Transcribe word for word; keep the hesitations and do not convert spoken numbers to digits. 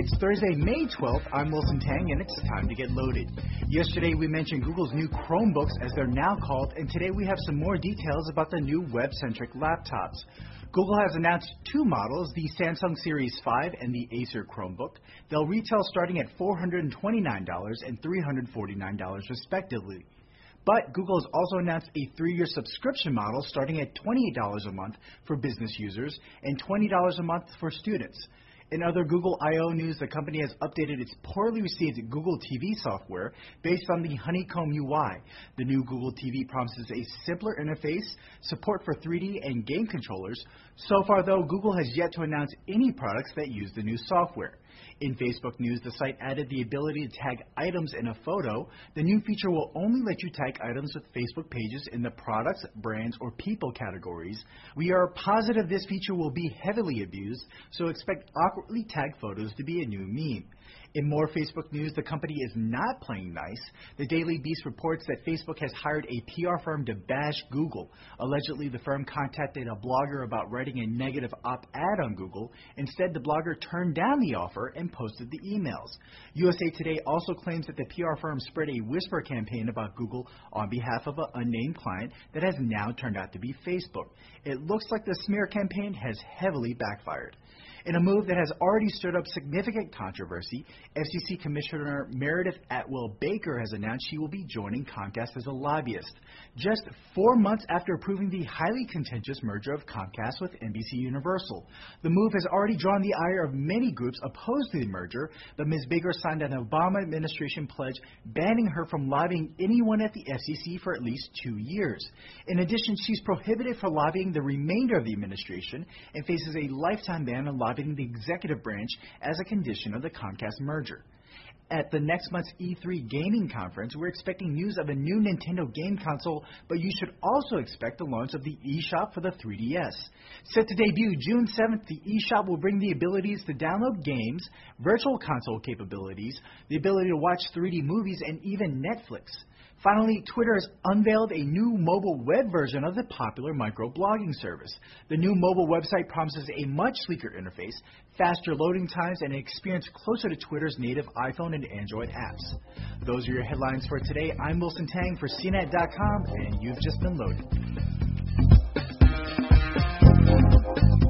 It's Thursday, May twelfth. I'm Wilson Tang, and it's time to get loaded. Yesterday, we mentioned Google's new Chromebooks, as they're now called, and today we have some more details about the new web-centric laptops. Google has announced two models, the Samsung Series five and the Acer Chromebook. They'll retail starting at four hundred twenty-nine dollars and three hundred forty-nine dollars respectively. But Google has also announced a three-year subscription model starting at twenty-eight dollars a month for business users and twenty dollars a month for students. In other Google I O news, the company has updated its poorly received Google T V software based on the Honeycomb U I. The new Google T V promises a simpler interface, support for three D and game controllers. So far, though, Google has yet to announce any products that use the new software. In Facebook news, the site added the ability to tag items in a photo. The new feature will only let you tag items with Facebook pages in the products, brands, or people categories. We are positive this feature will be heavily abused, so expect awkwardly tagged photos to be a new meme. In more Facebook news, the company is not playing nice. The Daily Beast reports that Facebook has hired a P R firm to bash Google. Allegedly, the firm contacted a blogger about writing a negative op-ed on Google. Instead, the blogger turned down the offer and posted the emails. U S A Today also claims that the P R firm spread a whisper campaign about Google on behalf of an unnamed client that has now turned out to be Facebook. It looks like the smear campaign has heavily backfired. In a move that has already stirred up significant controversy, F C C Commissioner Meredith Atwell-Baker has announced she will be joining Comcast as a lobbyist, just four months after approving the highly contentious merger of Comcast with N B C Universal. The move has already drawn the ire of many groups opposed to the merger, but Miz Baker signed an Obama administration pledge banning her from lobbying anyone at the F C C for at least two years. In addition, she's prohibited from lobbying the remainder of the administration and faces a lifetime ban on lobbying the executive branch as a condition of the Comcast merger. At the next month's E three gaming conference, we're expecting news of a new Nintendo game console, but you should also expect the launch of the eShop for the three D S. Set to debut June seventh, the eShop will bring the abilities to download games, virtual console capabilities, the ability to watch three D movies, and even Netflix. Finally, Twitter has unveiled a new mobile web version of the popular microblogging service. The new mobile website promises a much sleeker interface, faster loading times, and an experience closer to Twitter's native iPhone and Android apps. Those are your headlines for today. I'm Wilson Tang for C net dot com, and you've just been loaded.